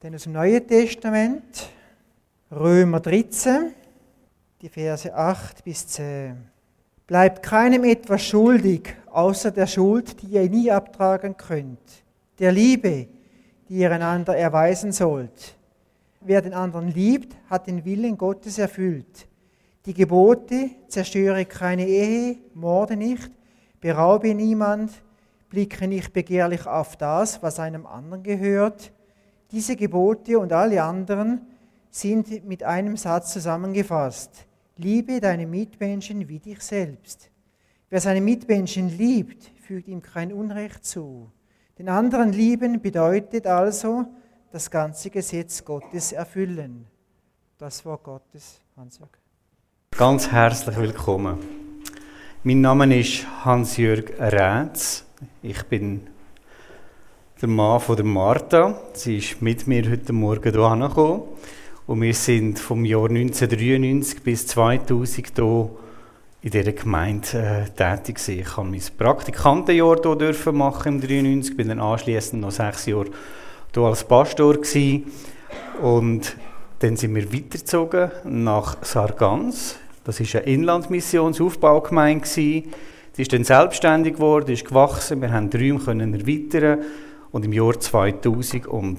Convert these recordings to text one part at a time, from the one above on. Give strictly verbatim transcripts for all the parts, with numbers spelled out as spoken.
Dann aus dem Neuen Testament, Römer dreizehn, die Verse acht bis zehn. Bleibt keinem etwas schuldig, außer der Schuld, die ihr nie abtragen könnt. Der Liebe, die ihr einander erweisen sollt. Wer den anderen liebt, hat den Willen Gottes erfüllt. Die Gebote: zerstöre keine Ehe, morde nicht, beraube niemand, blicke nicht begehrlich auf das, was einem anderen gehört. Diese Gebote und alle anderen sind mit einem Satz zusammengefasst. Liebe deine Mitmenschen wie dich selbst. Wer seine Mitmenschen liebt, fügt ihm kein Unrecht zu. Den anderen lieben bedeutet also das ganze Gesetz Gottes erfüllen. Das Wort Gottes, Hans-Jörg. Ganz herzlich willkommen. Mein Name ist Hans-Jörg Rätz. Ich bin der Mann von der Martha. Sie ist mit mir heute Morgen hierher gekommen. Und wir sind vom Jahr neunzehnhundertdreiundneunzig bis zweitausend hier in dieser Gemeinde äh, tätig gewesen. Ich habe mein Praktikantenjahr hier dürfen machen im neunzehnhundertdreiundneunzig, bin dann anschliessend noch sechs Jahre hier als Pastor gewesen. Und dann sind wir weitergezogen nach Sargans. Das war eine Inlandmissionsaufbaugemeinde. Die ist dann selbstständig geworden, ist gewachsen. Wir haben die Räume können erweitern. Und im Jahr zweitausendzehn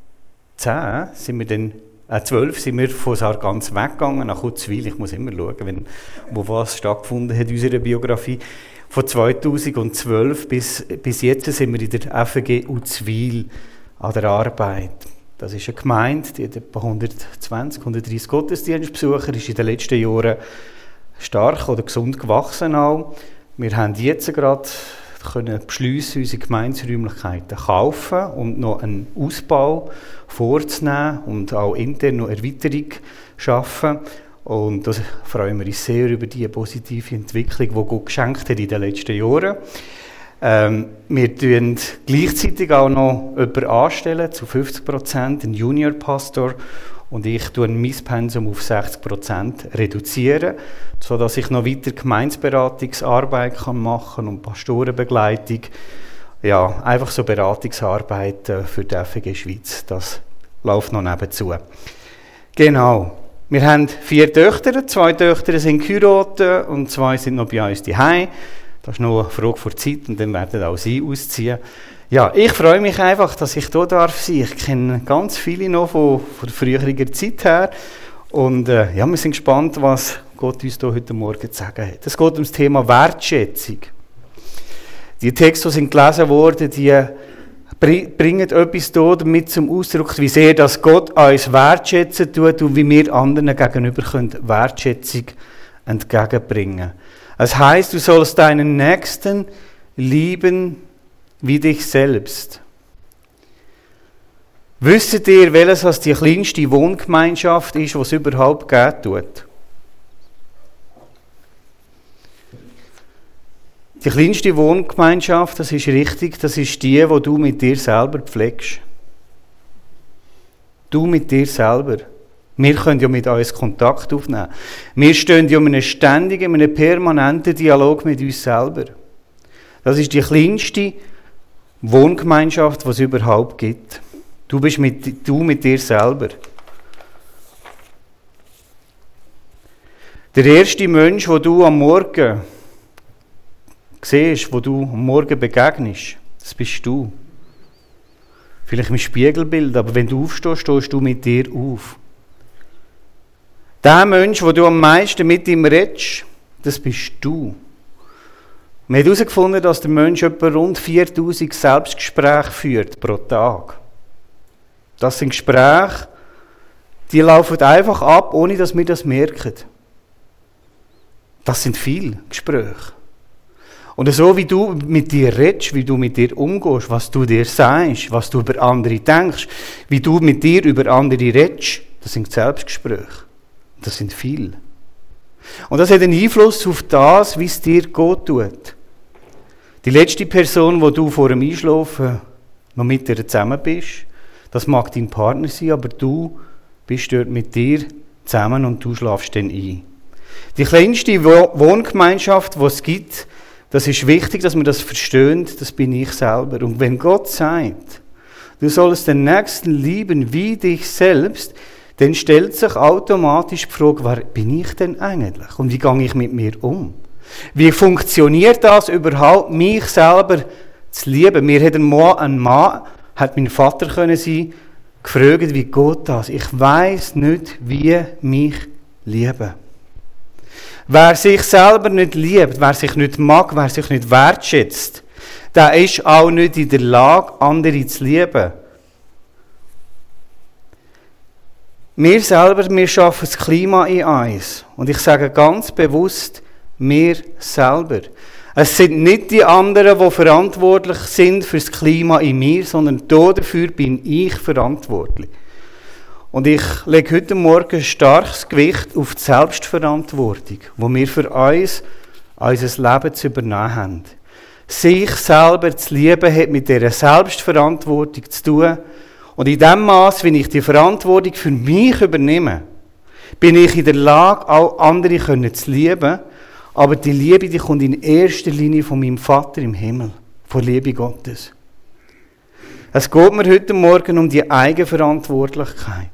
sind wir dann, äh, zwölf sind wir von Sargans weggegangen nach Uzwil. Ich muss immer schauen, wenn, wo was stattgefunden hat in unserer Biografie. Von zweitausendzwölf bis, bis jetzt sind wir in der F G Uzwil an der Arbeit. Das ist eine Gemeinde, die hat etwa hundertzwanzig, hundertdreissig Gottesdienstbesucher, ist in den letzten Jahren stark oder gesund gewachsen auch. Wir haben jetzt gerade können beschliessen, unsere Gemeinderäumlichkeiten kaufen und noch einen Ausbau vorzunehmen und auch intern noch Erweiterung schaffen. Und da freuen wir uns sehr über die positive Entwicklung, die Gott geschenkt hat in den letzten Jahren. Ähm, wir tun gleichzeitig auch noch jemanden anstellen, zu fünfzig Prozent, einen Juniorpastor, und ich tue mein Pensum auf sechzig Prozent reduzieren, sodass ich noch weiter Gemeindeberatungsarbeit machen kann und Pastorenbegleitung. Ja, einfach so Beratungsarbeit für die F G Schweiz, das läuft noch nebenzu. Genau. Wir haben vier Töchter, zwei Töchter sind geheiratet und zwei sind noch bei uns zuhause. Das ist nur eine Frage vor Zeit und dann werden auch sie ausziehen. Ja, ich freue mich einfach, dass ich hier darf sein. Ich kenne ganz viele noch von, von früheriger Zeit her. Und äh, ja, wir sind gespannt, was Gott uns hier heute Morgen zu sagen hat. Es geht um das Thema Wertschätzung. Die Texte, die sind gelesen worden, die bringen etwas hier damit zum Ausdruck, wie sehr dass Gott uns wertschätzen tut und wie wir anderen gegenüber können Wertschätzung entgegenbringen. Es heisst, du sollst deinen Nächsten lieben wie dich selbst. Wisst ihr, welches als die kleinste Wohngemeinschaft ist, die es überhaupt geben tut? Die kleinste Wohngemeinschaft, das ist richtig, das ist die, die du mit dir selber pflegst. Du mit dir selber. Wir können ja mit uns Kontakt aufnehmen. Wir stehen ja in einem ständigen, in einem permanenten Dialog mit uns selber. Das ist die kleinste Wohngemeinschaft, die es überhaupt gibt. Du bist mit, du mit dir selber. Der erste Mensch, den du am Morgen siehst, wo du am Morgen begegnest, das bist du. Vielleicht im Spiegelbild, aber wenn du aufstehst, stehst du mit dir auf. Der Mensch, den du am meisten mit ihm redest, das bist du. Wir haben herausgefunden, dass der Mensch etwa rund viertausend Selbstgespräche führt pro Tag. Das sind Gespräche, die laufen einfach ab, ohne dass wir das merken. Das sind viele Gespräche. Und so wie du mit dir redest, wie du mit dir umgehst, was du dir sagst, was du über andere denkst, wie du mit dir über andere redest, das sind Selbstgespräche. Das sind viele. Und das hat einen Einfluss auf das, wie es dir gut tut. Die letzte Person, wo du vor dem Einschlafen noch mit dir zusammen bist, das mag dein Partner sein, aber du bist dort mit dir zusammen und du schlafst dann ein. Die kleinste Wohngemeinschaft, die es gibt, das ist wichtig, dass wir das verstehen, das bin ich selber. Und wenn Gott sagt, du sollst den Nächsten lieben wie dich selbst, dann stellt sich automatisch die Frage, wer bin ich denn eigentlich? Und wie gehe ich mit mir um? Wie funktioniert das überhaupt, mich selber zu lieben? Mir hat ein Mann, ein Mann hat mein Vater können sein, gefragt, wie geht das? Ich weiss nicht, wie mich lieben. Wer sich selber nicht liebt, wer sich nicht mag, wer sich nicht wertschätzt, der ist auch nicht in der Lage, andere zu lieben. Wir selber, wir schaffen das Klima in uns. Und ich sage ganz bewusst, wir selber. Es sind nicht die anderen, die verantwortlich sind für das Klima in mir, sondern dafür bin ich verantwortlich. Und ich lege heute Morgen ein starkes Gewicht auf die Selbstverantwortung, die wir für uns, unser Leben zu übernehmen haben. Sich selber zu lieben, hat mit dieser Selbstverantwortung zu tun. Und in dem Maß, wenn ich die Verantwortung für mich übernehme, bin ich in der Lage, auch andere zu lieben. Aber die Liebe, die kommt in erster Linie von meinem Vater im Himmel, von Liebe Gottes. Es geht mir heute Morgen um die Eigenverantwortlichkeit.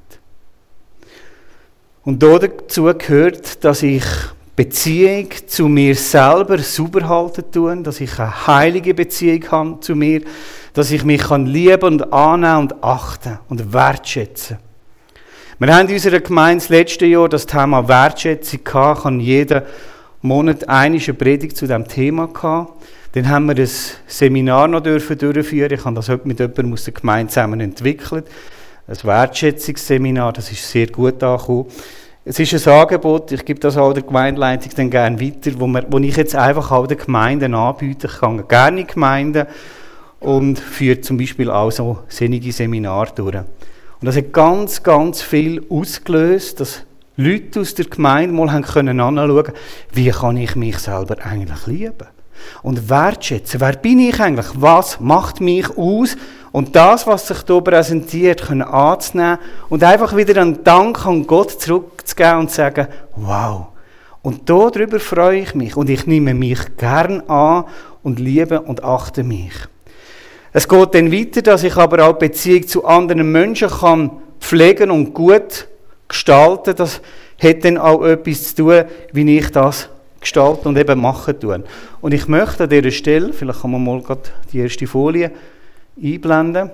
Und dazu gehört, dass ich Beziehung zu mir selber sauber halten tue, dass ich eine heilige Beziehung habe zu mir, dass ich mich kann lieben und annehmen und achten und wertschätzen. Wir haben in unserer Gemeinde das letzte Jahr das Thema Wertschätzung gehabt, kann jeder Monat eine Predigt zu diesem Thema gehabt. Dann haben wir ein Seminar noch dürfen durchführen. Ich habe das heute mit jemandem aus der Gemeinde zusammen entwickelt. Ein Wertschätzungsseminar, das ist sehr gut angekommen. Es ist ein Angebot, ich gebe das auch der Gemeindeleitung dann gerne weiter, wo, wir, wo ich jetzt einfach auch den Gemeinden anbiete. Ich gehe gerne in Gemeinden und führe zum Beispiel auch so sinnige Seminare durch. Und das hat ganz, ganz viel ausgelöst, dass Leute aus der Gemeinde mal haben können anschauen, wie kann ich mich selber eigentlich lieben? Und wertschätzen. Wer bin ich eigentlich? Was macht mich aus? Und das, was sich hier präsentiert, können anzunehmen und einfach wieder einen Dank an Gott zurückzugeben und zu sagen, wow. Und darüber freue ich mich und ich nehme mich gern an und liebe und achte mich. Es geht dann weiter, dass ich aber auch Beziehung zu anderen Menschen kann pflegen und gut gestalten. Das hat dann auch etwas zu tun, wie ich das gestalten und eben machen tue. Und ich möchte an dieser Stelle, vielleicht kann man mal gerade die erste Folie einblenden,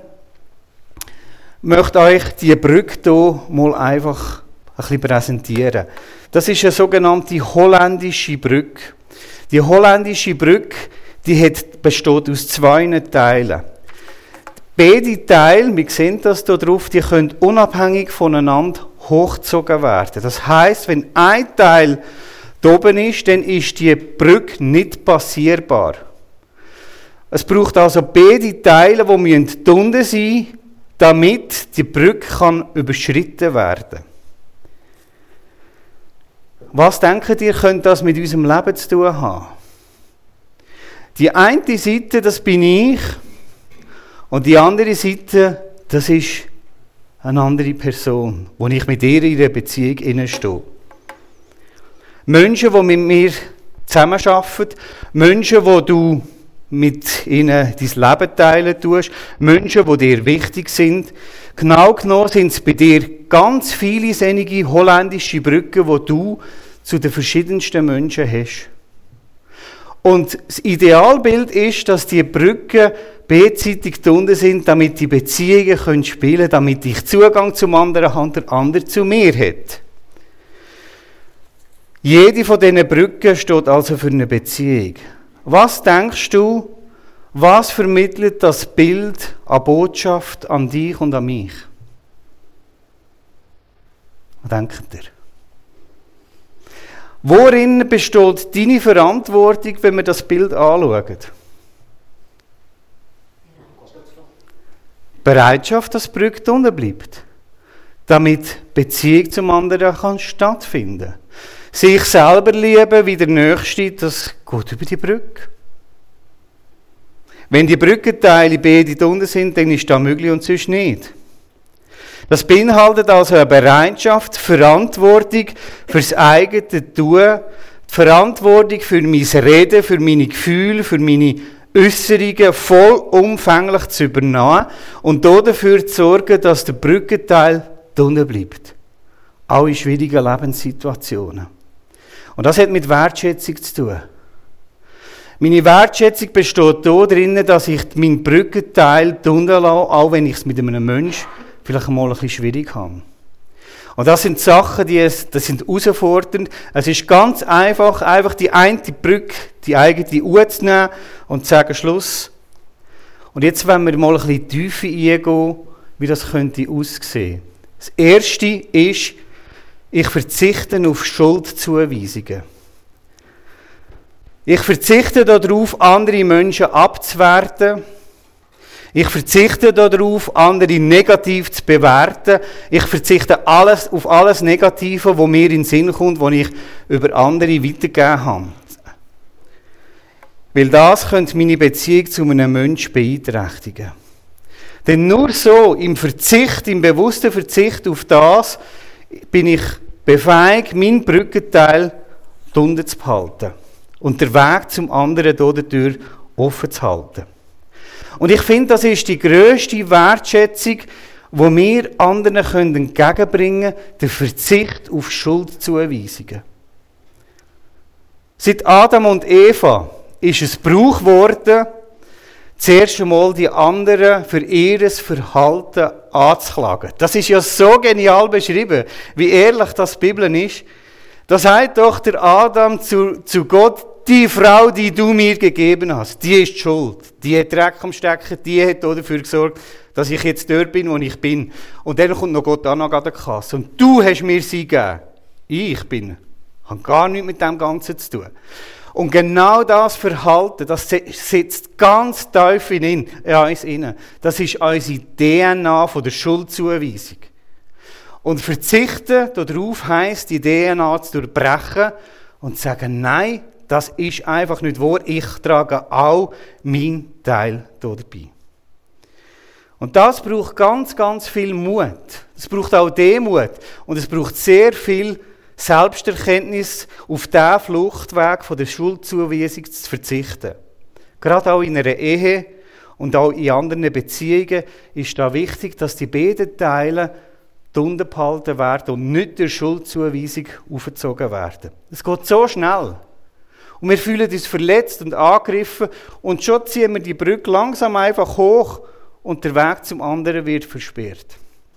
möchte euch diese Brücke hier mal einfach ein bisschen präsentieren. Das ist eine sogenannte holländische Brücke. Die holländische Brücke, die hat, besteht aus zwei Teilen. Beide Teile, wir sehen das hier drauf, die können unabhängig voneinander hochgezogen werden. Das heisst, wenn ein Teil da oben ist, dann ist die Brücke nicht passierbar. Es braucht also beide Teile, die müssen unten sein, damit die Brücke kann überschritten werden. Was denkt ihr, könnte das mit unserem Leben zu tun haben? Die eine Seite, das bin ich, und die andere Seite, das ist eine andere Person, wo ich mit ihr in einer Beziehung stehe. Menschen, die mit mir zusammenarbeiten, Menschen, die du mit ihnen dein Leben teilen tust, Menschen, die dir wichtig sind. Genau genommen sind es bei dir ganz viele solche holländische Brücken, die du zu den verschiedensten Menschen hast. Und das Idealbild ist, dass die Brücken beidseitig unten sind, damit die Beziehungen können spielen, damit ich Zugang zum anderen habe, der andere zu mir hat. Jede von diesen Brücken steht also für eine Beziehung. Was denkst du, was vermittelt das Bild an Botschaft an dich und an mich? Was denkt ihr? Worin besteht deine Verantwortung, wenn wir das Bild anschauen? Bereitschaft, dass die Brücke unten bleibt, damit Beziehung zum anderen kann stattfinden. Sich selber lieben wie der Nächste, das geht über die Brücke. Wenn die Brückenteile beide unten sind, dann ist das möglich und sonst nicht. Das beinhaltet also eine Bereitschaft, Verantwortung für das eigene Tun, die Verantwortung für mein Reden, für meine Gefühle, für meine Äußerungen vollumfänglich zu übernehmen und dafür zu sorgen, dass der Brückenteil drinnen bleibt. Auch in schwierigen Lebenssituationen. Und das hat mit Wertschätzung zu tun. Meine Wertschätzung besteht darin, dass ich meinen Brückenteil drinnen lasse, auch wenn ich es mit einem Menschen vielleicht mal ein bisschen schwierig habe. Und das sind Sachen, die es, das sind herausfordernd. Es ist ganz einfach, einfach die eine Brücke, die eigene Uhr zu nehmen und zu sagen, Schluss. Und jetzt wollen wir mal ein bisschen tiefer eingehen, wie das könnte aussehen. Das Erste ist, ich verzichte auf Schuldzuweisungen. Ich verzichte darauf, andere Menschen abzuwerten. Ich verzichte darauf, andere negativ zu bewerten. Ich verzichte alles, auf alles Negative, was mir in den Sinn kommt, was ich über andere weitergegeben habe. Weil das könnte meine Beziehung zu einem Menschen beeinträchtigen. Denn nur so, im Verzicht, im bewussten Verzicht auf das, bin ich befähigt, meinen Brückenteil drunter zu behalten. Und den Weg zum anderen dadurch offen zu halten. Und ich finde, das ist die grösste Wertschätzung, die wir anderen entgegenbringen können, der Verzicht auf Schuldzuweisungen. Seit Adam und Eva ist es Brauch geworden, zuerst einmal die anderen für ihr Verhalten anzuklagen. Das ist ja so genial beschrieben, wie ehrlich das die Bibel ist. Da sagt doch der Adam zu, zu Gott, die Frau, die du mir gegeben hast, die ist schuld. Die hat Dreck am Stecken, die hat dafür gesorgt, dass ich jetzt dort bin, wo ich bin. Und dann kommt noch Gott an der Kasse. Und du hast mir sie gegeben. Ich bin, habe gar nichts mit dem Ganzen zu tun. Und genau das Verhalten, das sitzt ganz tief in uns inne. Das ist unsere D N A von der Schuldzuweisung. Und verzichten darauf heisst, die D N A zu durchbrechen und zu sagen, nein, das ist einfach nicht wahr, ich trage auch meinen Teil dabei. Und das braucht ganz, ganz viel Mut. Es braucht auch Demut. Und es braucht sehr viel Selbsterkenntnis, auf diesen Fluchtweg von der Schuldzuweisung zu verzichten. Gerade auch in einer Ehe und auch in anderen Beziehungen ist da wichtig, dass die beiden Teile drunter behalten werden und nicht der Schuldzuweisung aufgezogen werden. Es geht so schnell. Und wir fühlen uns verletzt und angegriffen und schon ziehen wir die Brücke langsam einfach hoch und der Weg zum anderen wird versperrt.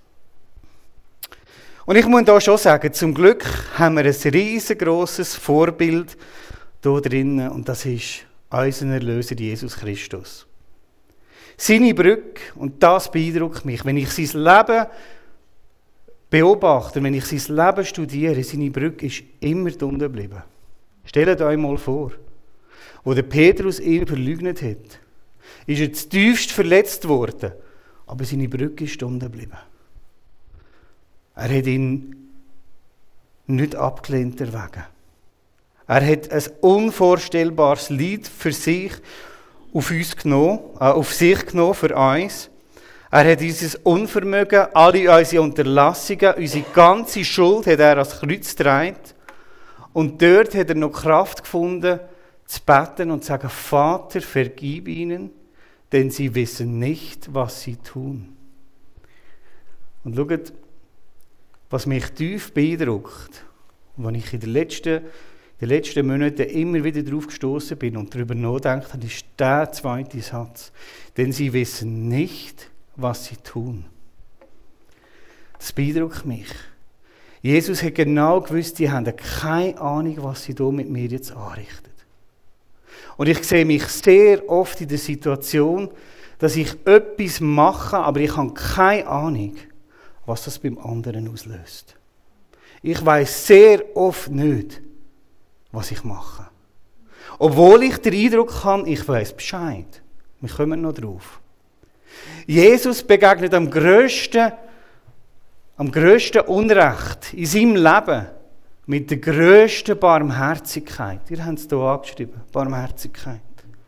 Und ich muss da schon sagen, zum Glück haben wir ein riesengroßes Vorbild hier drinnen und das ist unser Erlöser Jesus Christus. Seine Brücke, und das beeindruckt mich, wenn ich sein Leben beobachte, wenn ich sein Leben studiere, seine Brücke ist immer drunter geblieben. Stellt euch mal vor, wo der Petrus ihn verleugnet hat, ist er zutiefst verletzt worden, aber seine Brücke ist drunter geblieben. Er hat ihn nicht abgelehnt erwägen. Er hat ein unvorstellbares Leid für sich auf uns genommen, äh, auf sich genommen für uns. Er hat unser Unvermögen, alle unsere Unterlassungen, unsere ganze Schuld hat er ans Kreuz getragen. Und dort hat er noch Kraft gefunden, zu beten und zu sagen, Vater, vergib ihnen, denn sie wissen nicht, was sie tun. Und schaut, was mich tief beeindruckt, und was ich in den letzten, in den letzten Monaten immer wieder darauf gestoßen bin und darüber nachgedacht habe, ist der zweite Satz. Denn sie wissen nicht, was sie tun. Das beeindruckt mich. Jesus hat genau gewusst, die haben keine Ahnung, was sie hier mit mir jetzt anrichten. Und ich sehe mich sehr oft in der Situation, dass ich etwas mache, aber ich habe keine Ahnung, was das beim anderen auslöst. Ich weiß sehr oft nicht, was ich mache. Obwohl ich den Eindruck habe, ich weiß Bescheid. Wir kommen noch drauf. Jesus begegnet am grössten, am grössten Unrecht in seinem Leben mit der grössten Barmherzigkeit. Ihr habt es hier angeschrieben, Barmherzigkeit.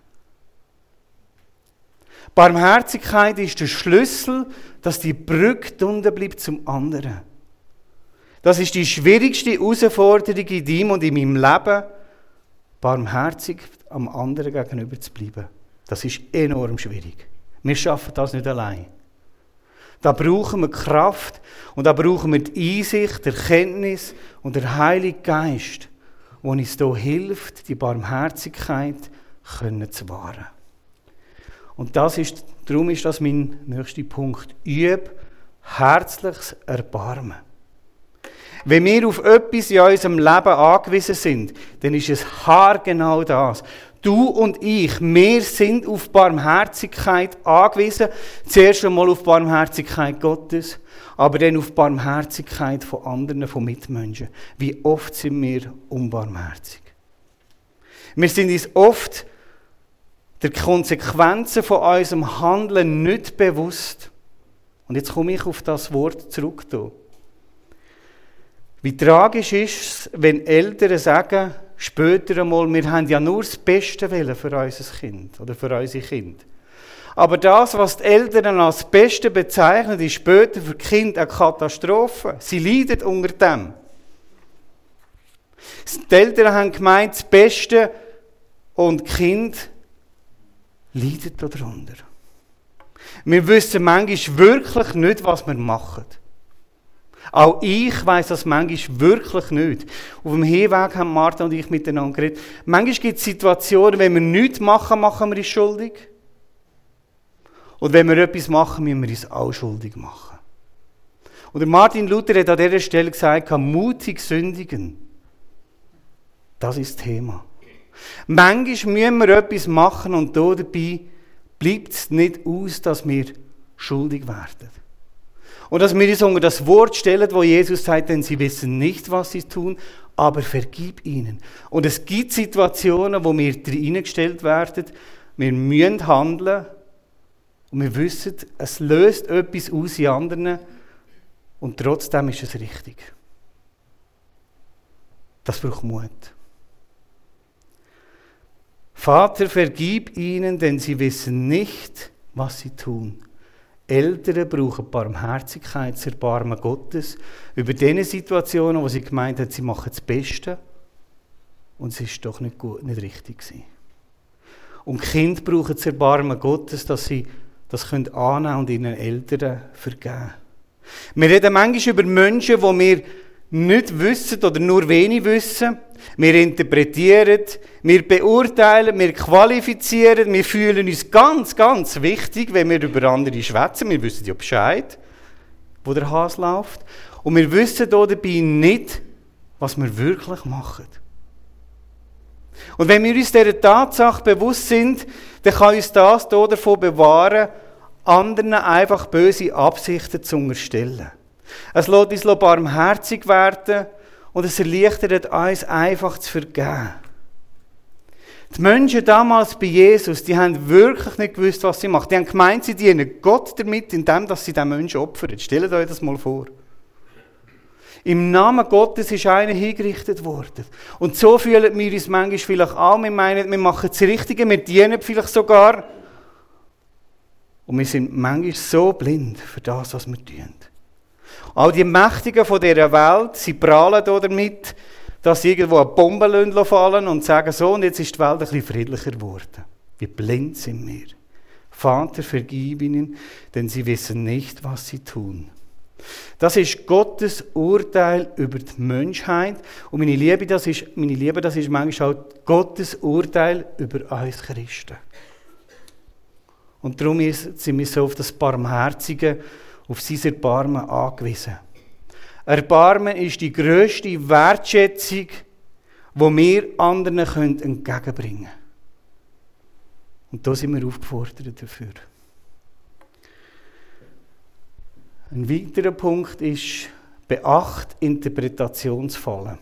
Barmherzigkeit ist der Schlüssel, dass die Brücke drunter bleibt zum anderen. Das ist die schwierigste Herausforderung in deinem und in meinem Leben, barmherzig am anderen gegenüber zu bleiben. Das ist enorm schwierig. Wir schaffen das nicht allein. Da brauchen wir Kraft und da brauchen wir die Einsicht, die Erkenntnis und der Heilige Geist, der uns hier hilft, die Barmherzigkeit zu wahren. Und das ist, darum ist das mein nächster Punkt. Üb herzliches Erbarmen. Wenn wir auf etwas in unserem Leben angewiesen sind, dann ist es haargenau das. Du und ich, wir sind auf Barmherzigkeit angewiesen. Zuerst einmal auf Barmherzigkeit Gottes, aber dann auf Barmherzigkeit von anderen, von Mitmenschen. Wie oft sind wir unbarmherzig? Wir sind uns oft der Konsequenzen von unserem Handeln nicht bewusst. Und jetzt komme ich auf das Wort zurück. Hier. Wie tragisch ist es, wenn Eltern sagen, später einmal, wir haben ja nur das Beste wollen für unser Kind oder für unsere Kinder. Aber das, was die Eltern als das Beste bezeichnen, ist später für die Kinder eine Katastrophe. Sie leiden unter dem. Die Eltern haben gemeint, das Beste und die Kinder leiden darunter. Wir wissen manchmal wirklich nicht, was wir machen. Auch ich weiss das manchmal wirklich nicht. Auf dem Hinweg haben Martha und ich miteinander geredet. Manchmal gibt es Situationen, wenn wir nichts machen, machen wir uns schuldig. Und wenn wir etwas machen, müssen wir uns auch schuldig machen. Und Martin Luther hat an dieser Stelle gesagt, mutig sündigen. Das ist das Thema. Manchmal müssen wir etwas machen und dabei bleibt es nicht aus, dass wir schuldig werden. Und dass wir uns unter das Wort stellen, wo Jesus sagt, denn sie wissen nicht, was sie tun, aber vergib ihnen. Und es gibt Situationen, wo wir reingestellt werden, wir müssen handeln und wir wissen, es löst etwas aus in anderen und trotzdem ist es richtig. Das braucht Mut. Vater, vergib ihnen, denn sie wissen nicht, was sie tun. Eltern brauchen Barmherzigkeit, das Erbarmen Gottes über diese Situationen, wo sie gemeint haben, sie machen das Beste und es ist doch nicht gut, nicht richtig gewesen. Und Kinder brauchen das Erbarmen Gottes, dass sie das annehmen können und ihren Eltern vergeben. Wir reden manchmal über Menschen, die wir nicht wissen oder nur wenig wissen. Wir interpretieren, wir beurteilen, wir qualifizieren, wir fühlen uns ganz, ganz wichtig, wenn wir über andere schwätzen. Wir wissen ja Bescheid, wo der Hase läuft. Und wir wissen dabei nicht, was wir wirklich machen. Und wenn wir uns dieser Tatsache bewusst sind, dann kann uns das davon bewahren, anderen einfach böse Absichten zu unterstellen. Es lässt uns barmherzig werden und es erleichtert uns, einfach zu vergeben. Die Menschen damals bei Jesus, die haben wirklich nicht gewusst, was sie machen. Die haben gemeint, sie dienen Gott damit, indem sie den Menschen opfern. Stellt euch das mal vor. Im Namen Gottes ist einer hingerichtet worden. Und so fühlen wir uns manchmal vielleicht auch. Wir meinen, wir machen das Richtige, wir dienen vielleicht sogar. Und wir sind manchmal so blind für das, was wir tun. All die Mächtigen von dieser Welt, sie prahlen damit, dass sie irgendwo eine Bombe fallen und sagen, so, und jetzt ist die Welt ein bisschen friedlicher geworden. Wie blind sind wir. Vater, vergib ihnen, denn sie wissen nicht, was sie tun. Das ist Gottes Urteil über die Menschheit. Und meine Liebe, das ist, meine Liebe, das ist manchmal auch Gottes Urteil über uns Christen. Und darum sind wir so auf das Barmherzige, auf sein Erbarmen angewiesen. Erbarmen ist die grösste Wertschätzung, die wir anderen entgegenbringen können. Und da sind wir aufgefordert dafür. Ein weiterer Punkt ist, beacht Interpretationsfallen.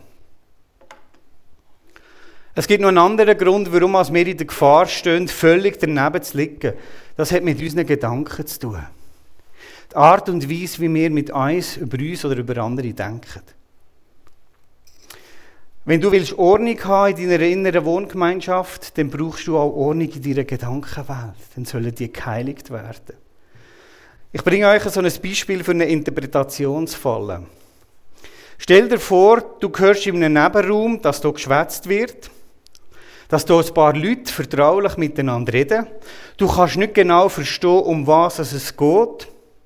Es gibt noch einen anderen Grund, warum wir in der Gefahr stehen, völlig daneben zu liegen. Das hat mit unseren Gedanken zu tun. Die Art und Weise, wie wir mit uns, über uns oder über andere denken. Wenn du willst Ordnung haben in deiner inneren Wohngemeinschaft, dann brauchst du auch Ordnung in deiner Gedankenwelt. Dann sollen die geheiligt werden. Ich bringe euch so ein Beispiel für eine Interpretationsfalle. Stell dir vor, du hörst in einem Nebenraum, dass hier geschwätzt wird. dass da ein paar Leute vertraulich miteinander reden. Du kannst nicht genau verstehen, um was es geht.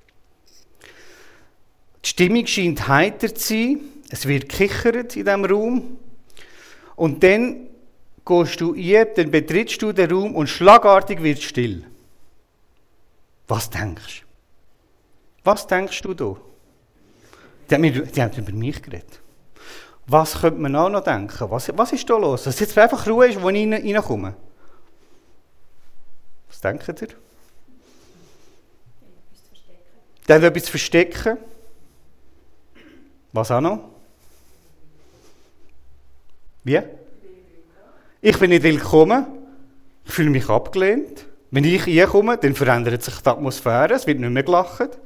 Die Stimmung scheint heiter zu sein. Es wird gekichert in diesem Raum. Und dann gehst du ein, dann betrittst du den Raum und schlagartig wird es still. Was denkst du? Was denkst du da? Die haben, die haben über mich geredet. Was könnte man auch noch denken? Was, was ist da los? Dass jetzt einfach Ruhe ist, wo ich reinkomme. Was denkt ihr? Der will etwas verstecken. Was auch noch? Wie? Ich bin nicht willkommen. Ich fühle mich abgelehnt. Wenn ich reinkomme, dann verändert sich die Atmosphäre. Es wird nicht mehr gelacht.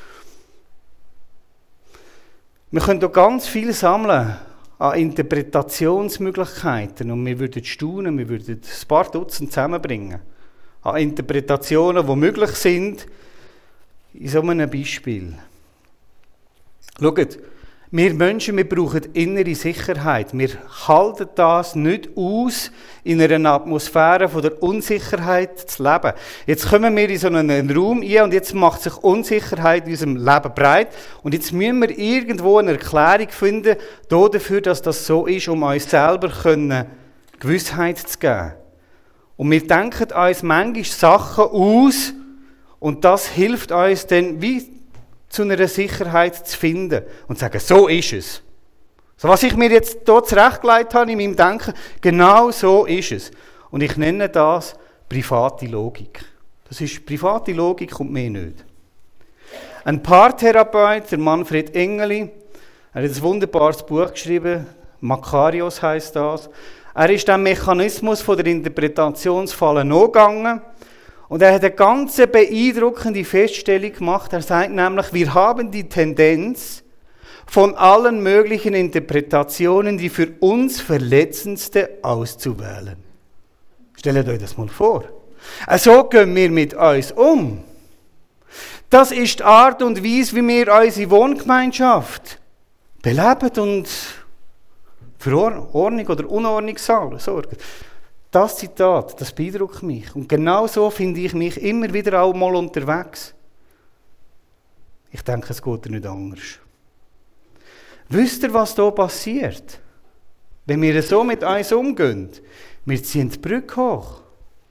Wir können hier ganz viel sammeln an Interpretationsmöglichkeiten und wir würden staunen, wir würden ein paar Dutzend zusammenbringen. An Interpretationen, die möglich sind, in so einem Beispiel. Schaut, wir Menschen, wir brauchen innere Sicherheit. Wir halten das nicht aus, in einer Atmosphäre von der Unsicherheit zu leben. Jetzt kommen wir in so einen Raum ein und jetzt macht sich Unsicherheit in unserem Leben breit. Und jetzt müssen wir irgendwo eine Erklärung finden dafür, dass das so ist, um uns selber Gewissheit zu geben. Und wir denken uns manchmal Sachen aus und das hilft uns dann, wie zu einer Sicherheit zu finden und zu sagen, so ist es. So, was ich mir jetzt hier zurechtgelegt habe in meinem Denken, genau so ist es. Und ich nenne das private Logik. Das ist private Logik und mehr nicht. Ein Paartherapeut, der Manfred Engeli, er hat ein wunderbares Buch geschrieben, Makarios heisst das. Er ist dem Mechanismus von der Interpretationsfalle nachgegangen. Und er hat eine ganz beeindruckende Feststellung gemacht. Er sagt nämlich, wir haben die Tendenz, von allen möglichen Interpretationen die für uns verletzendste auszuwählen. Stellt euch das mal vor. So gehen wir mit uns um. Das ist die Art und Weise, wie wir unsere Wohngemeinschaft beleben und für Ordnung oder Unordnung sorgen. Das Zitat, das beeindruckt mich. Und genau so finde ich mich immer wieder auch mal unterwegs. Ich denke, es geht nicht anders. Wisst ihr, was hier passiert? Wenn wir so mit uns umgehen, wir ziehen die Brücke hoch.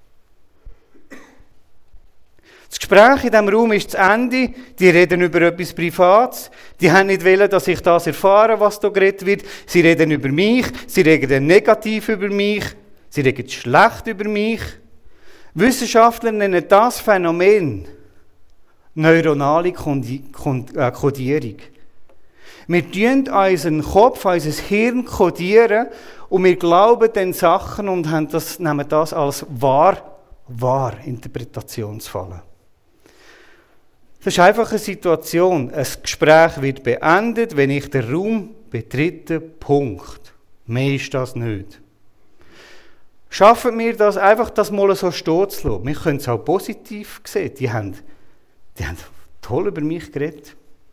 Das Gespräch in diesem Raum ist zu Ende. Die reden über etwas Privates. Die haben nicht wollen, dass ich das erfahre, was hier geredet wird. Sie reden über mich. Sie reden negativ über mich. Sie reden schlecht über mich. Wissenschaftler nennen das Phänomen neuronale Kodierung. Wir tun unseren Kopf, unser Hirn kodieren und wir glauben den Sachen und haben das, nehmen das als wahr, wahr Interpretationsfalle. Das ist einfach eine Situation. Ein Gespräch wird beendet, wenn ich den Raum betrete. Punkt. Mehr ist das nicht. Schaffen wir das einfach, das mal so stehen zu lassen. Wir können es auch positiv sehen. Die haben, die haben toll über mich geredet.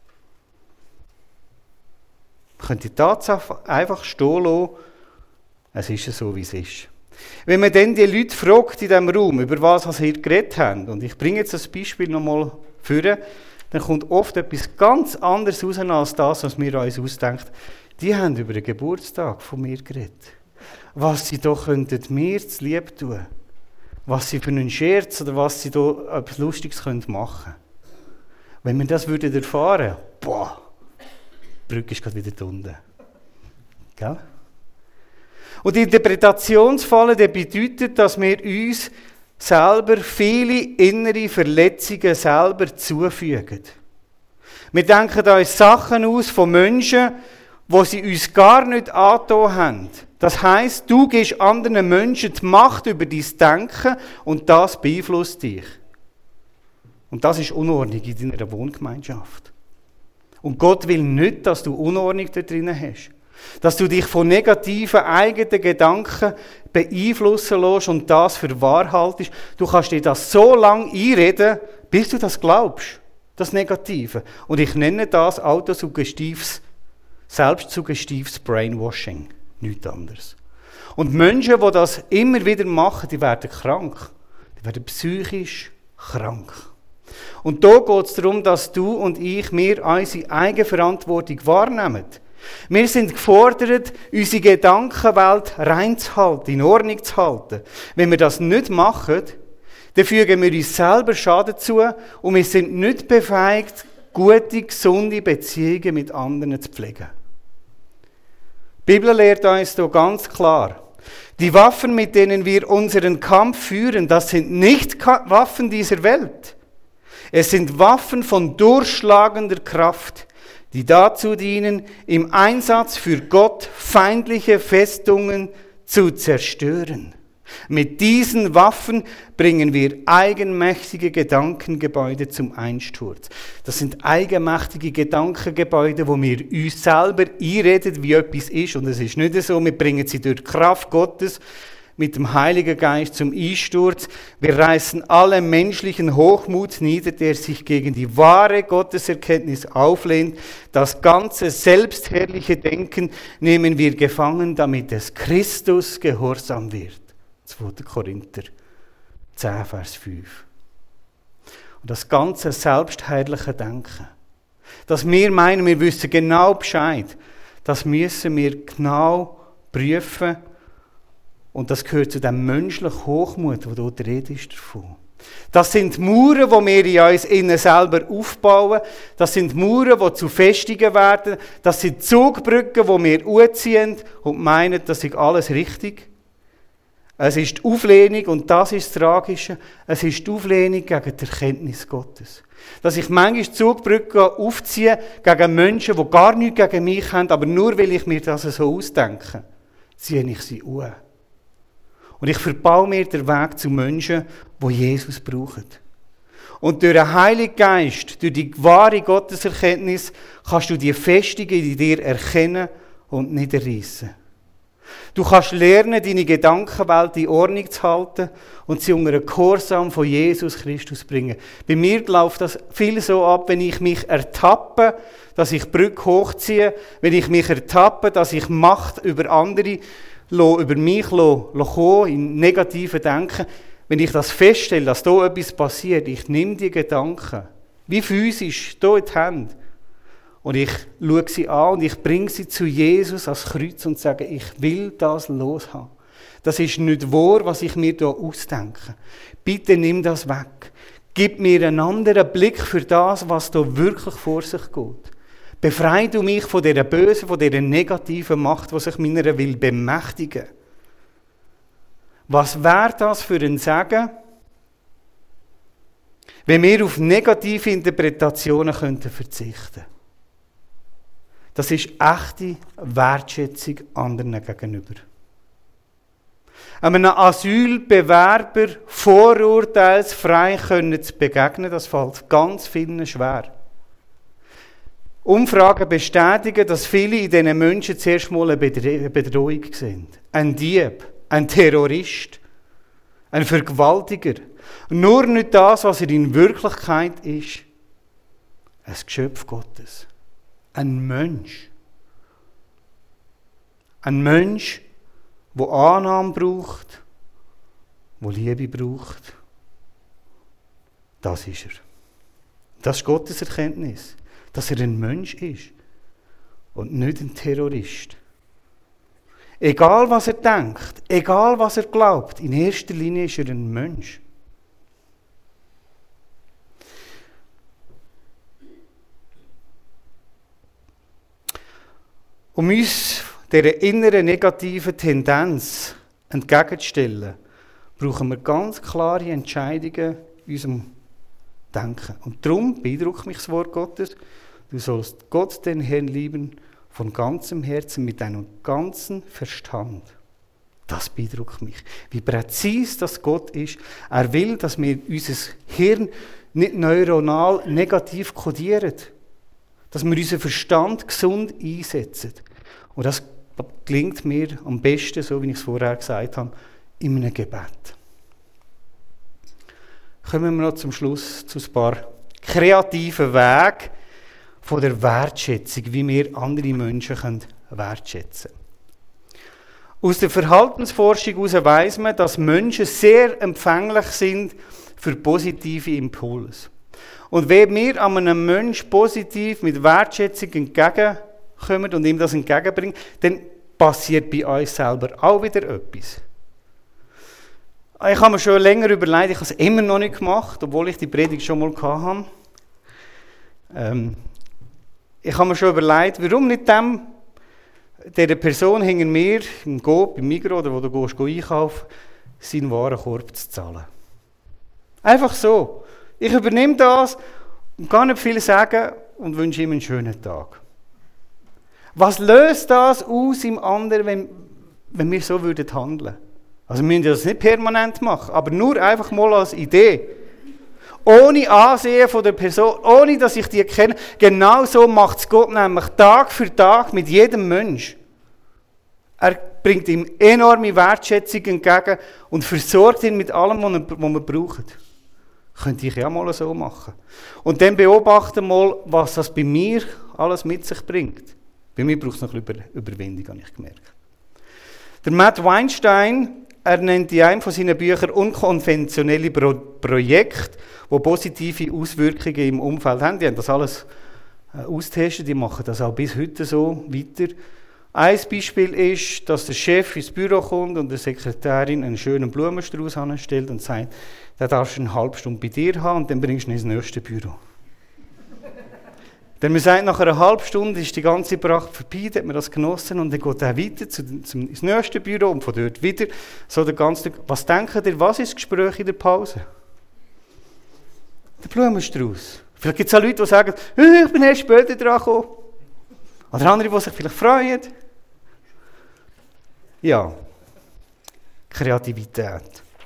Wir können die Tatsache einfach stehen lassen. Es ist so, wie es ist. Wenn man dann die Leute fragt in diesem Raum, über was sie hier geredet haben, und ich bringe jetzt das Beispiel nochmal vor, dann kommt oft etwas ganz anderes raus als das, was wir uns ausdenken. Die haben über den Geburtstag von mir geredet. Was sie doch könnten mir zu lieb tun. Was sie für einen Scherz oder was sie da etwas Lustiges machen können. Wenn wir das würden erfahren, boah, die Brücke ist gerade wieder unten. Gell? Und die Interpretationsfalle die bedeutet, dass wir uns selber viele innere Verletzungen selber zufügen. Wir denken uns Sachen aus von Menschen, wo sie uns gar nicht angetan haben. Das heisst, du gibst anderen Menschen die Macht über dein Denken und das beeinflusst dich. Und das ist Unordnung in deiner Wohngemeinschaft. Und Gott will nicht, dass du Unordnung da drin hast. Dass du dich von negativen eigenen Gedanken beeinflussen lässt und das für wahr haltest. Du kannst dir das so lange einreden, bis du das glaubst. Das Negative. Und ich nenne das autosuggestives, selbstsuggestives Brainwashing. Nichts anderes. Und Menschen, die das immer wieder machen, die werden krank. Die werden psychisch krank. Und da geht es darum, dass du und ich, wir unsere Eigenverantwortung wahrnehmen. Wir sind gefordert, unsere Gedankenwelt reinzuhalten, in Ordnung zu halten. Wenn wir das nicht machen, dann fügen wir uns selber Schaden zu und wir sind nicht befähigt, gute, gesunde Beziehungen mit anderen zu pflegen. Die Bibel lehrt uns hier ganz klar, die Waffen, mit denen wir unseren Kampf führen, das sind nicht Waffen dieser Welt. Es sind Waffen von durchschlagender Kraft, die dazu dienen, im Einsatz für Gott feindliche Festungen zu zerstören. Mit diesen Waffen bringen wir eigenmächtige Gedankengebäude zum Einsturz. Das sind eigenmächtige Gedankengebäude, wo wir uns selber einreden, wie etwas ist. Und es ist nicht so, wir bringen sie durch die Kraft Gottes mit dem Heiligen Geist zum Einsturz. Wir reißen alle menschlichen Hochmut nieder, der sich gegen die wahre Gotteserkenntnis auflehnt. Das ganze selbstherrliche Denken nehmen wir gefangen, damit es Christus gehorsam wird. zweiter Korinther zehn, Vers fünf. Und das ganze selbstherrliche Denken, dass wir meinen, wir wissen genau Bescheid, das müssen wir genau prüfen. Und das gehört zu dem menschlichen Hochmut, wo dort die Rede ist davon. Das sind Mauern, die wir in uns innen selber aufbauen. Das sind Mauern, die zu Festungen werden. Das sind Zugbrücken, die wir anziehen und meinen, das ist alles richtig. Es ist die Auflehnung, und das ist das Tragische, es ist die Auflehnung gegen die Erkenntnis Gottes. Dass ich manchmal Zugbrücken aufziehe gegen Menschen, die gar nichts gegen mich haben, aber nur weil ich mir das so ausdenke, ziehe ich sie an. Und ich verbaue mir den Weg zu Menschen, die Jesus brauchen. Und durch den Heiligen Geist, durch die wahre Gotteserkenntnis, kannst du die Festungen in dir erkennen und niederreissen. Du kannst lernen, deine Gedankenwelt in Ordnung zu halten und sie unter den Gehorsam von Jesus Christus bringen. Bei mir läuft das viel so ab, wenn ich mich ertappe, dass ich Brücke hochziehe, wenn ich mich ertappe, dass ich Macht über andere, über mich kommen, in negativen Denken. Wenn ich das feststelle, dass da etwas passiert, ich nehme die Gedanken, wie physisch, hier in die Hände, und ich schaue sie an und ich bringe sie zu Jesus ans Kreuz und sage, ich will das loshaben. Das ist nicht wahr, was ich mir hier ausdenke. Bitte nimm das weg. Gib mir einen anderen Blick für das, was da wirklich vor sich geht. Befreie du mich von dieser bösen, von dieser negativen Macht, die sich meiner will bemächtigen. Was wäre das für ein Segen, wenn wir auf negative Interpretationen könnten verzichten? Das ist echte Wertschätzung anderen gegenüber. Einem Asylbewerber vorurteilsfrei können zu begegnen, das fällt ganz vielen schwer. Umfragen bestätigen, dass viele in diesen Menschen zuerst mal eine Bedrohung sind. Ein Dieb, ein Terrorist, ein Vergewaltiger. Nur nicht das, was er in Wirklichkeit ist. Ein Geschöpf Gottes. Ein Mensch. Ein Mensch, der Annahme braucht, der Liebe braucht. Das ist er. Das ist Gottes Erkenntnis. Dass er ein Mensch ist und nicht ein Terrorist. Egal was er denkt, egal was er glaubt, in erster Linie ist er ein Mensch. Um uns dieser inneren negativen Tendenz entgegenzustellen, brauchen wir ganz klare Entscheidungen in unserem Denken. Und darum beeindruckt mich das Wort Gottes. Du sollst Gott, den Herrn, lieben von ganzem Herzen, mit deinem ganzen Verstand. Das beeindruckt mich. Wie präzise das Gott ist. Er will, dass wir unser Hirn nicht neuronal negativ kodieren. Dass wir unseren Verstand gesund einsetzen. Und das gelingt mir am besten, so wie ich es vorher gesagt habe, in einem Gebet. Kommen wir noch zum Schluss zu ein paar kreativen Wegen von der Wertschätzung, wie wir andere Menschen wertschätzen können. Aus der Verhaltensforschung heraus weiss man, dass Menschen sehr empfänglich sind für positive Impulse. Und wenn wir an einem Menschen positiv mit Wertschätzung entgegenkommen und ihm das entgegenbringen, dann passiert bei uns selber auch wieder etwas. Ich habe mir schon länger überlegt, ich habe es immer noch nicht gemacht, obwohl ich die Predigt schon mal hatte. Ähm, ich habe mir schon überlegt, warum nicht dem, dieser Person hinter mir im Coop, im Migros oder wo du gehst, einkaufen, seinen Warenkorb zu zahlen. Einfach so. Ich übernehme das und kann nicht viel sagen und wünsche ihm einen schönen Tag. Was löst das aus im anderen, wenn, wenn wir so würden handeln? Also wir müssen das nicht permanent machen, aber nur einfach mal als Idee. Ohne Ansehen von der Person, ohne dass ich die kenne. Genau so macht es Gott nämlich Tag für Tag mit jedem Mensch. Er bringt ihm enorme Wertschätzung entgegen und versorgt ihn mit allem, was wir brauchen. Könnte ich ja mal so machen. Und dann beobachten mal, was das bei mir alles mit sich bringt. Bei mir braucht es noch ein bisschen Überwindung, habe ich gemerkt. Der Matt Weinstein, er nennt in einem von seinen Büchern unkonventionelle Pro- Projekte, die positive Auswirkungen im Umfeld haben. Die haben das alles äh, austestet, die machen das auch bis heute so weiter. Ein Beispiel ist, dass der Chef ins Büro kommt und der Sekretärin einen schönen Blumenstrauß anstellt und sagt, den darfst du eine halbe Stunde bei dir haben und dann bringst du ihn ins nächste Büro. Dann man sagt, nach einer halben Stunde ist die ganze Pracht vorbei, dann hat man das genossen und dann geht er weiter zu, zum, ins nächste Büro und von dort wieder. So der ganze, was denken ihr, was ist das Gespräch in der Pause? Der Blumenstrauß. Vielleicht gibt es auch Leute, die sagen, ich bin erst später dran gekommen. Oder andere, die sich vielleicht freuen. Ja, Kreativität.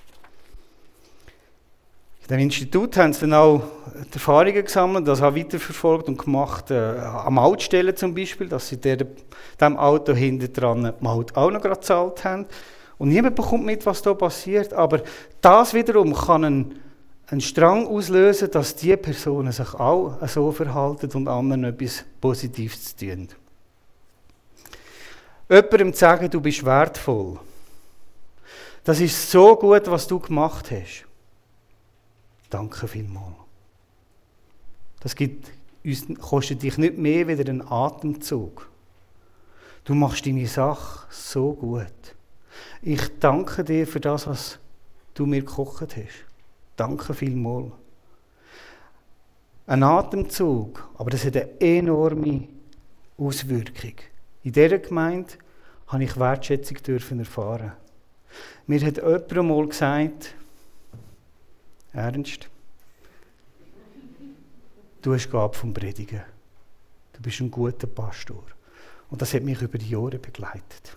In dem Institut haben sie dann auch die Erfahrungen gesammelt, das auch weiterverfolgt und gemacht, äh, an Mautstellen zum Beispiel, dass sie der, dem Auto hinten dran die Maut auch noch gerade gezahlt haben. Und niemand bekommt mit, was da passiert. Aber das wiederum kann einen, einen Strang auslösen, dass diese Personen sich auch so verhalten und anderen etwas Positives tun. Jemandem zu sagen, du bist wertvoll. Das ist so gut, was du gemacht hast. Danke vielmals. Das gibt, kostet dich nicht mehr wie einen Atemzug. Du machst deine Sache so gut. Ich danke dir für das, was du mir gekocht hast. Danke vielmals. Ein Atemzug, aber das hat eine enorme Auswirkung. In dieser Gemeinde habe ich Wertschätzung dürfen erfahren. Mir hat jemand einmal gesagt, Ernst, du hast Gabe vom Predigen. Du bist ein guter Pastor. Und das hat mich über die Jahre begleitet.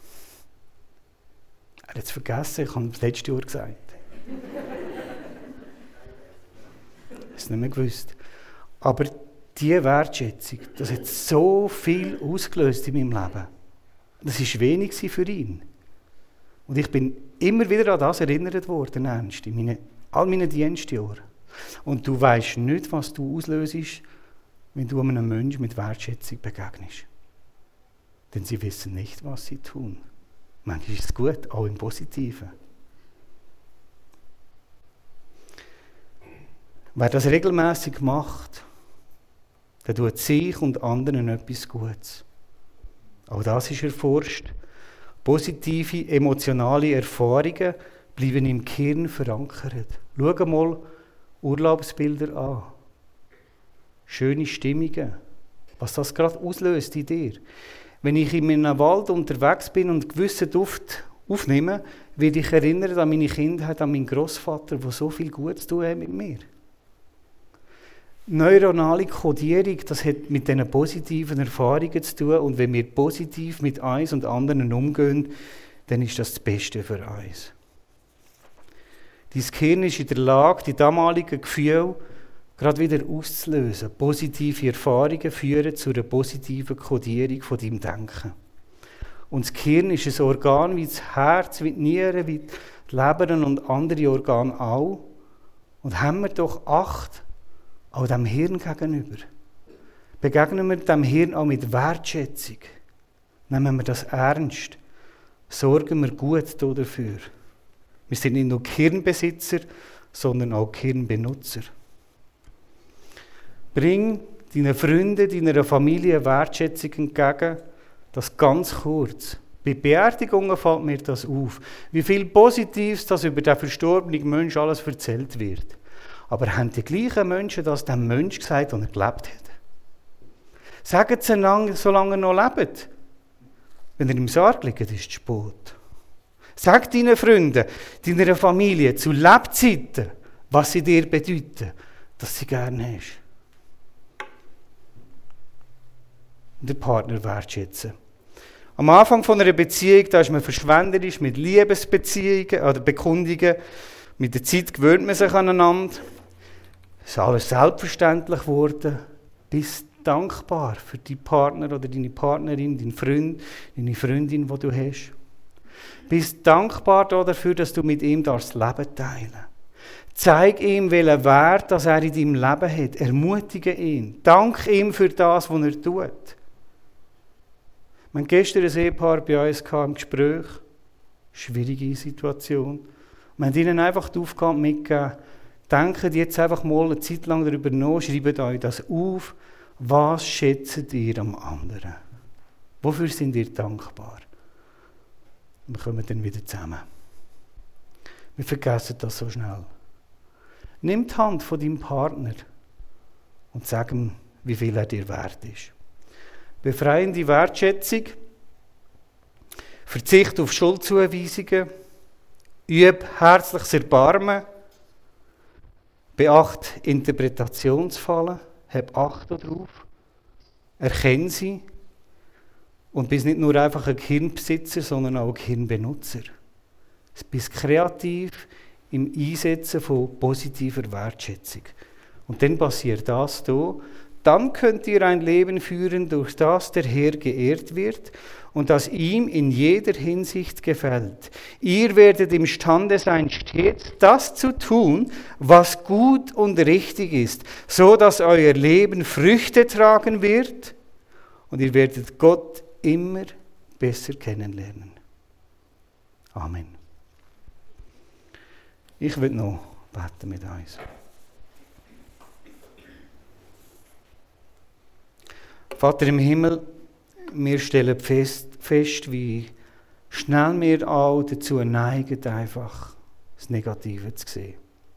Er hat es vergessen, ich habe es letztes Jahr gesagt. Ich habe es nicht mehr gewusst. Aber diese Wertschätzung, das hat so viel ausgelöst in meinem Leben. Das war wenig für ihn. Und ich bin immer wieder an das erinnert worden, Ernst, in meine, all meinen Dienstjahren. Und du weisst nicht, was du auslöst, wenn du einem Menschen mit Wertschätzung begegnest. Denn sie wissen nicht, was sie tun. Manchmal ist es gut, auch im Positiven. Wer das regelmäßig macht, der tut sich und anderen etwas Gutes. Auch das ist erforscht. Positive emotionale Erfahrungen bleiben im Gehirn verankert. Schau mal Urlaubsbilder an. Schöne Stimmungen. Was das gerade auslöst in dir. Wenn ich in einem Wald unterwegs bin und einen gewissen Duft aufnehme, werde ich erinnert an meine Kindheit, an meinen Großvater, der so viel Gutes tun hat mit mir. Neuronale Kodierung, das hat mit diesen positiven Erfahrungen zu tun. Und wenn wir positiv mit uns und anderen umgehen, dann ist das das Beste für uns. Dein Gehirn ist in der Lage, die damaligen Gefühle gerade wieder auszulösen. Positive Erfahrungen führen zu einer positiven Kodierung von deinem Denken. Und das Gehirn ist ein Organ wie das Herz, wie die Nieren, wie die Leber und andere Organe auch. Und haben wir doch Acht auch dem Hirn gegenüber. Begegnen wir dem Hirn auch mit Wertschätzung. Nehmen wir das ernst. sorgen wir gut dafür. Wir sind nicht nur Kirnbesitzer, sondern auch Kirnbenutzer. Bring deinen Freunden, deiner Familie Wertschätzung entgegen, das ganz kurz. Bei Beerdigungen fällt mir das auf, wie viel Positives das über den verstorbenen Menschen alles erzählt wird. Aber haben die gleichen Menschen das dem Menschen gesagt, der er gelebt hat? Sagen sie lang, solange er noch lebt. Wenn er im Sarg liegt, ist es spät. Sag deinen Freunden, deiner Familie zu Lebzeiten, was sie dir bedeuten, dass sie gerne hast. Und den Partner wertschätzen. Am Anfang von einer Beziehung, da ist man verschwenderisch mit Liebesbeziehungen oder Bekundungen. Mit der Zeit gewöhnt man sich aneinander. Es ist alles selbstverständlich geworden. Bist dankbar für deinen Partner oder deine Partnerin, deinen Freund, deine Freundin, die du hast. Bist dankbar dafür, dass du mit ihm das Leben teilen darfst. Zeig ihm, welchen Wert das er in deinem Leben hat. Ermutige ihn. Dank ihm für das, was er tut. Wir hatten gestern ein Ehepaar bei uns im Gespräch. Schwierige Situation. Wir haben ihnen einfach die Aufgabe mitgegeben, denkt jetzt einfach mal eine Zeit lang darüber nach, schreibt euch das auf. Was schätzt ihr am anderen? Wofür sind ihr dankbar? Wir kommen dann wieder zusammen. Wir vergessen das so schnell. Nimm die Hand von deinem Partner und sag ihm, wie viel er dir wert ist. Befreiende Wertschätzung, Verzicht auf Schuldzuweisungen, übe herzliches Erbarmen, beachte Interpretationsfallen, hab Acht darauf, erkenne sie und bist nicht nur einfach ein Kirnbesitzer, sondern auch ein Kirnbenutzer. Du bist kreativ im Einsetzen von positiver Wertschätzung. Und dann passiert das hier. Dann könnt ihr ein Leben führen, durch das der Herr geehrt wird und das ihm in jeder Hinsicht gefällt. Ihr werdet imstande sein, stets das zu tun, was gut und richtig ist, so dass euer Leben Früchte tragen wird und ihr werdet Gott immer besser kennenlernen. Amen. Ich will noch beten mit uns. Vater im Himmel, wir stellen fest, fest, wie schnell wir auch dazu neigen, einfach das Negative zu sehen.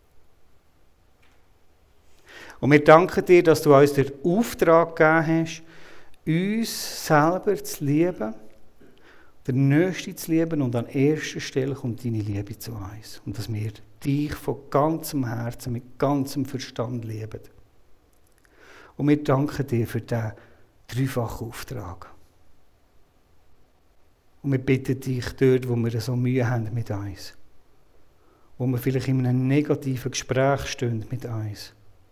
Und wir danken dir, dass du uns den Auftrag gegeben hast, uns selber zu lieben, den Nächsten zu lieben und an erster Stelle kommt deine Liebe zu uns. Und dass wir dich von ganzem Herzen, mit ganzem Verstand lieben. Und wir danken dir für diesen dreifachen Auftrag. Und wir bitten dich dort, wo wir so Mühe haben mit uns, wo wir vielleicht in einem negativen Gespräch stehen mit uns,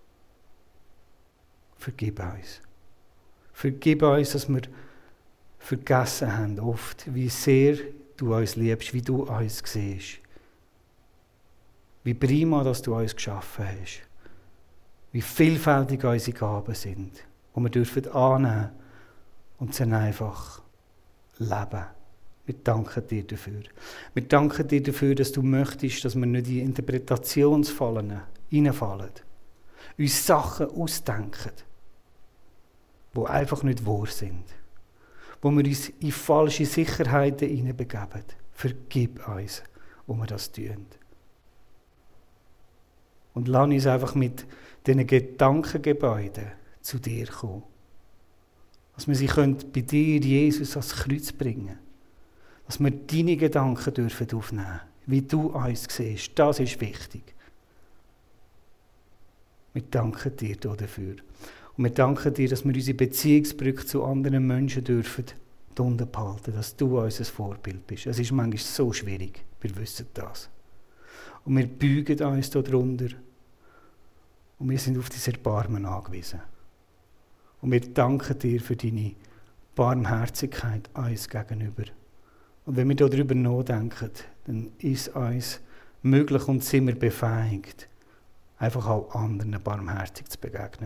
vergib uns. Vergib uns, dass wir vergessen haben oft, wie sehr du uns liebst, wie du uns siehst. Wie prima, dass du uns geschaffen hast. Wie vielfältig unsere Gaben sind. Und wir dürfen annehmen und sie einfach leben. Wir danken dir dafür. Wir danken dir dafür, dass du möchtest, dass wir nicht in Interpretationsfallen hineinfallen. Uns Sachen ausdenken, die einfach nicht wahr sind. Wo wir uns in falsche Sicherheiten hineinbegeben. Vergib uns, wo wir das tun. Und lass uns einfach mit diesen Gedankengebäuden zu dir kommen. Dass wir sie bei dir, Jesus, ans Kreuz bringen. Dass wir deine Gedanken dürfen aufnehmen, wie du uns siehst. Das ist wichtig. Wir danken dir dafür. Und wir danken dir, dass wir unsere Beziehungsbrücke zu anderen Menschen dürfen unten behalten, dass du unser Vorbild bist. Es ist manchmal so schwierig, wir wissen das. Und wir beugen uns darunter und wir sind auf dein Erbarmen angewiesen. Und wir danken dir für deine Barmherzigkeit uns gegenüber. Und wenn wir darüber nachdenken, dann ist uns möglich und sind wir befähigt, einfach auch anderen barmherzig zu begegnen.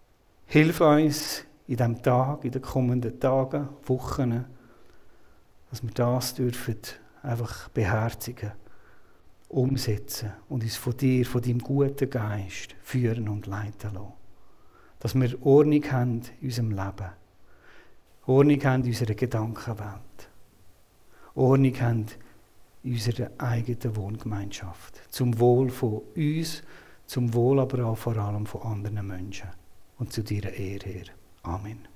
Hilf uns in diesem Tag, in den kommenden Tagen, Wochen, dass wir das dürfen einfach beherzigen, umsetzen und uns von dir, von deinem guten Geist führen und leiten lassen. Dass wir Ordnung haben in unserem Leben. Ordnung haben in unserer Gedankenwelt. Ordnung haben in unserer eigenen Wohngemeinschaft. Zum Wohl von uns, zum Wohl aber auch vor allem von anderen Menschen. Und zu deiner Ehre her. Amen.